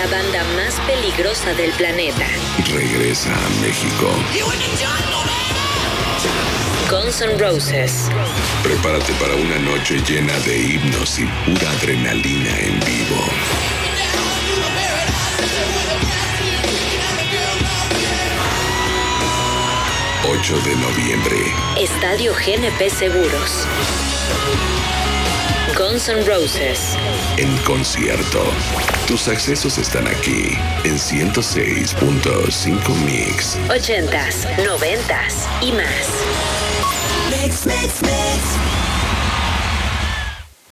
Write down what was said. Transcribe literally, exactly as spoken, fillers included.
banda más peligrosa del planeta regresa a México. Guns N' Roses. Prepárate para una noche llena de himnos y pura adrenalina en vivo. ocho de noviembre. Estadio G N P Seguros. Guns N' Roses. En concierto. Tus accesos están aquí en ciento seis punto cinco Mix. Ochentas, noventas y más. Mix, mix, mix.